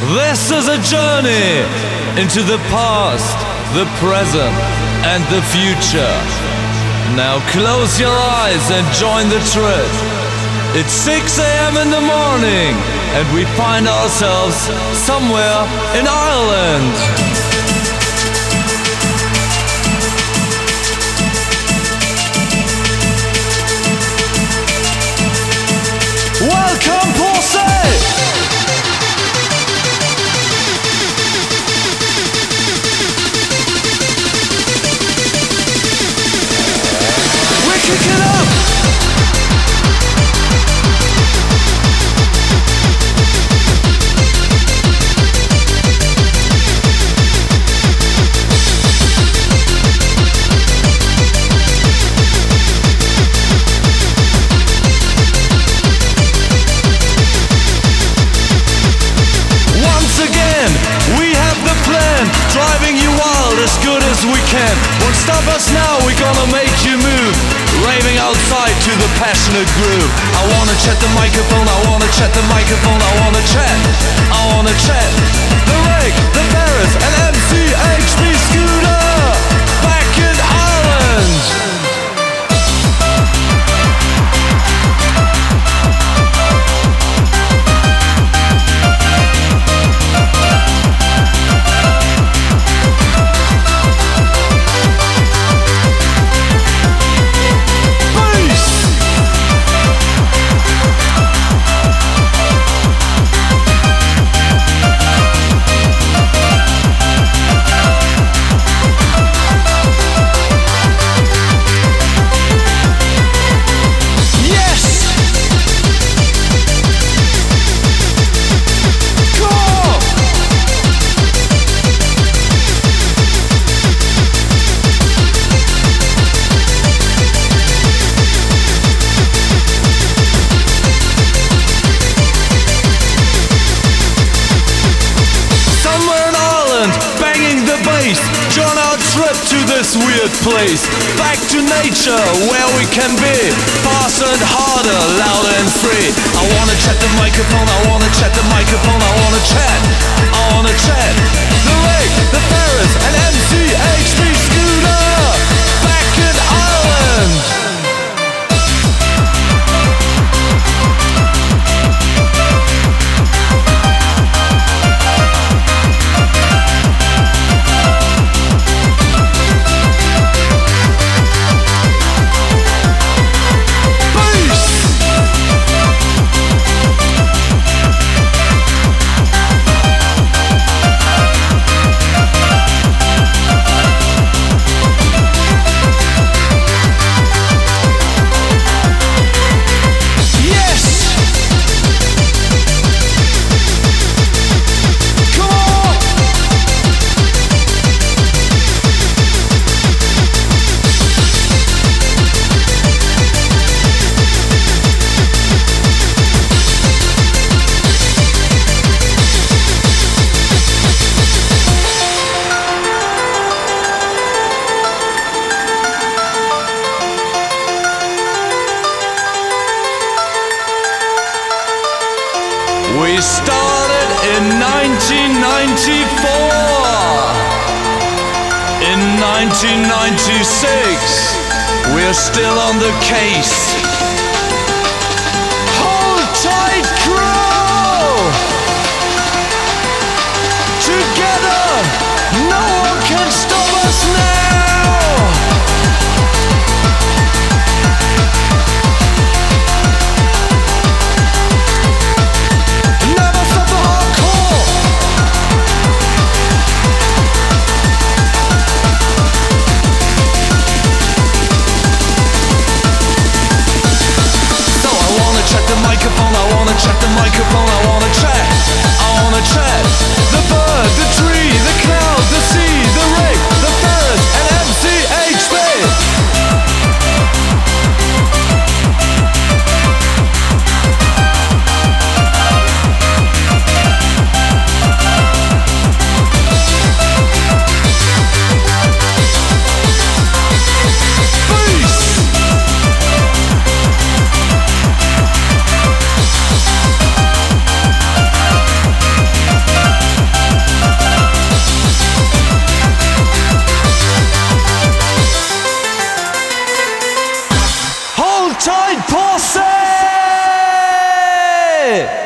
This is a journey into the past, the present, and the future. Now close your eyes and join the trip. It's 6 a.m. in the morning, and we find ourselves somewhere in Ireland. Welcome, Porsche! We're kicking up! Driving you wild as good as we can. Won't stop us now, we're gonna make you move. Raving outside to the passionate groove. I wanna chat the microphone, I wanna chat the microphone, I wanna chat, I wanna chat. The Reg, the Paris, and MCHB Scooter back in Ireland. Join our trip to this weird place. Back to nature where we can be faster and harder, louder and free. I wanna chat the microphone, I wanna chat the microphone, I wanna chat, I wanna chat. The Reg, the Paris, and MCHB Scooter back in Ireland. We started in 1994. In 1996, we're still on the case. Hold tight, crew! Together, no one can stop us now! I wanna check the microphone, I wanna chat, I wanna chat. The bird, the tree, the cloud, the sea, the Reg, the Paris, and MCHB. Appetite Posse!